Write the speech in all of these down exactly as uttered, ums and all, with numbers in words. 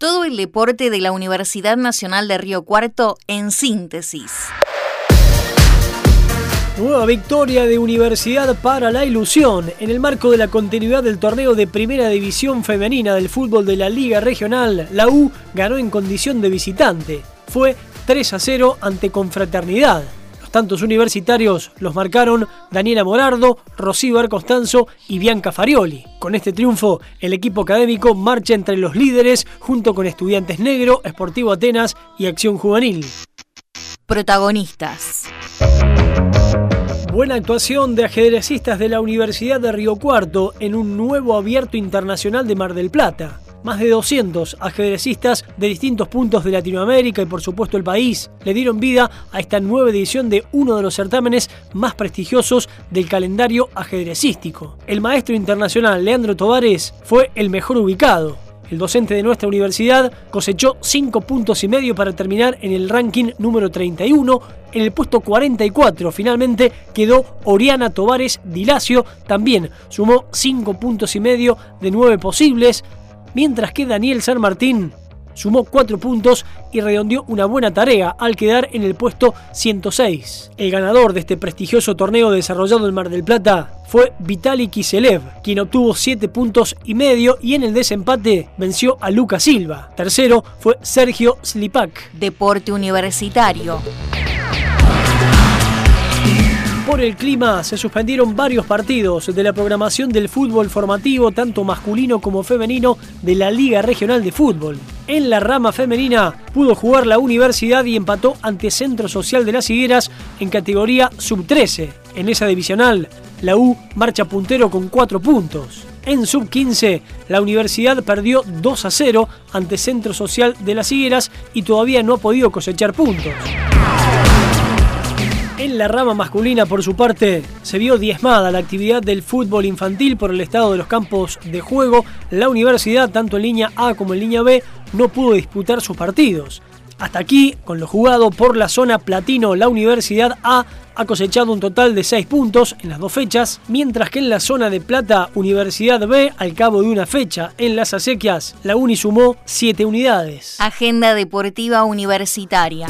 Todo el deporte de la Universidad Nacional de Río Cuarto en síntesis. Nueva victoria de Universidad para la ilusión. En el marco de la continuidad del torneo de Primera División Femenina del fútbol de la Liga Regional, la U ganó en condición de visitante. Fue tres a cero ante Confraternidad. Los tantos universitarios los marcaron Daniela Morardo, Rocío Arcostanzo y Bianca Farioli. Con este triunfo, el equipo académico marcha entre los líderes junto con Estudiantes Negro, Sportivo Atenas y Acción Juvenil. Protagonistas. Buena actuación de ajedrecistas de la Universidad de Río Cuarto en un nuevo abierto internacional de Mar del Plata. Más de doscientos ajedrecistas de distintos puntos de Latinoamérica y por supuesto el país le dieron vida a esta nueva edición de uno de los certámenes más prestigiosos del calendario ajedrecístico. El maestro internacional Leandro Tovares fue el mejor ubicado. El docente de nuestra universidad cosechó cinco puntos y medio para terminar en el ranking número treinta y uno. En el puesto cuarenta y cuatro finalmente quedó Oriana Tovares Dilacio, también sumó cinco puntos y medio de nueve posibles, mientras que Daniel San Martín sumó cuatro puntos y redondeó una buena tarea al quedar en el puesto ciento seis. El ganador de este prestigioso torneo desarrollado en Mar del Plata fue Vitali Kiselev, quien obtuvo siete puntos y medio y en el desempate venció a Luca Silva. Tercero fue Sergio Slipak. Deporte universitario. Por el clima se suspendieron varios partidos de la programación del fútbol formativo, tanto masculino como femenino, de la Liga Regional de Fútbol. En la rama femenina pudo jugar la Universidad y empató ante Centro Social de las Higueras en categoría sub trece. En esa divisional, la U marcha puntero con cuatro puntos. En sub quince, la Universidad perdió dos a cero ante Centro Social de las Higueras y todavía no ha podido cosechar puntos. En la rama masculina, por su parte, se vio diezmada la actividad del fútbol infantil por el estado de los campos de juego. La universidad, tanto en línea A como en línea B, no pudo disputar sus partidos. Hasta aquí, con lo jugado por la zona platino, la Universidad A ha cosechado un total de seis puntos en las dos fechas, mientras que en la zona de plata, Universidad B, al cabo de una fecha en las acequias, la Uni sumó siete unidades. Agenda deportiva universitaria.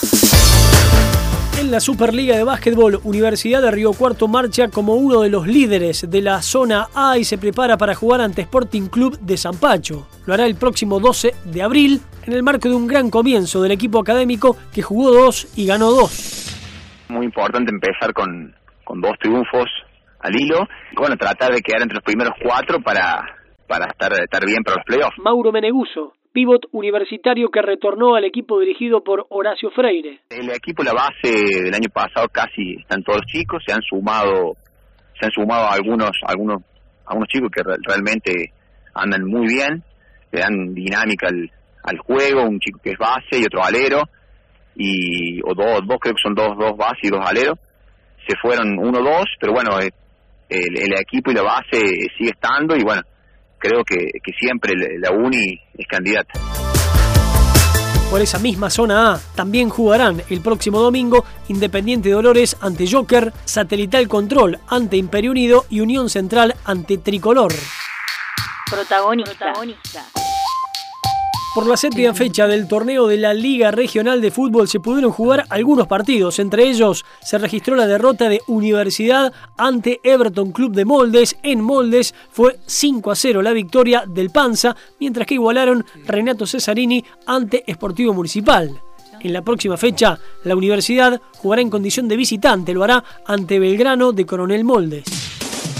En la Superliga de Básquetbol, Universidad de Río Cuarto marcha como uno de los líderes de la zona A y se prepara para jugar ante Sporting Club de Zampacho. Lo hará el próximo doce de abril, en el marco de un gran comienzo del equipo académico que jugó dos y ganó dos. Muy importante empezar con, con dos triunfos al hilo y bueno, tratar de quedar entre los primeros cuatro para, para estar, estar bien para los playoffs. Mauro Meneguso, pívot universitario que retornó al equipo dirigido por Horacio Freire. El equipo, la base del año pasado casi están todos chicos, se han sumado, se han sumado algunos, algunos, algunos chicos que re- realmente andan muy bien, le dan dinámica al, al juego, un chico que es base y otro alero, y o dos, dos creo que son dos, dos bases y dos aleros. Se fueron uno dos, pero bueno, el, el equipo y la base sigue estando y bueno, creo que, que siempre la Uni es candidata. Por esa misma zona A también jugarán el próximo domingo Independiente Dolores ante Joker, Satelital Control ante Imperio Unido y Unión Central ante Tricolor. Protagonista. Protagonista. Por la séptima fecha del torneo de la Liga Regional de Fútbol se pudieron jugar algunos partidos. Entre ellos se registró la derrota de Universidad ante Everton Club de Moldes. En Moldes fue cinco a cero la victoria del Panza, mientras que igualaron Renato Cesarini ante Sportivo Municipal. En la próxima fecha, la Universidad jugará en condición de visitante. Lo hará ante Belgrano de Coronel Moldes.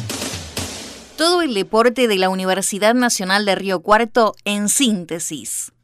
Todo el deporte de la Universidad Nacional de Río Cuarto en síntesis.